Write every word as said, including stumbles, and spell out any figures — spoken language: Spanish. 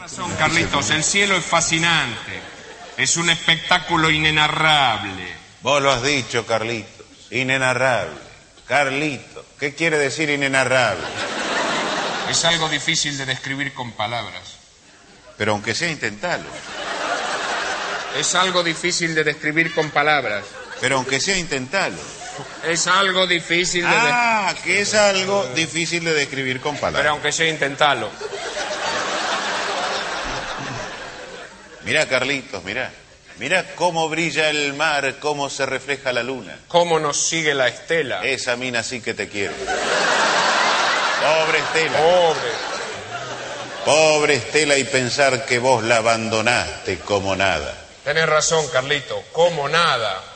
razón, Carlitos, el cielo es fascinante. Es un espectáculo inenarrable. Vos lo has dicho, Carlitos. Inenarrable. Carlitos, ¿qué quiere decir inenarrable? Es algo difícil de describir con palabras. Pero aunque sea, intentalo. Es algo difícil de describir con palabras. Pero aunque sea, intentalo. Es algo difícil de... Ah, que es algo difícil de describir con palabras. Pero aunque sea, intentalo. Mirá, Carlitos, mirá. Mirá cómo brilla el mar, cómo se refleja la luna. Cómo nos sigue la Estela. Esa mina sí que te quiere. Pobre Estela. Pobre. Pobre Estela, y pensar que vos la abandonaste como nada. Tenés razón, Carlito, como nada.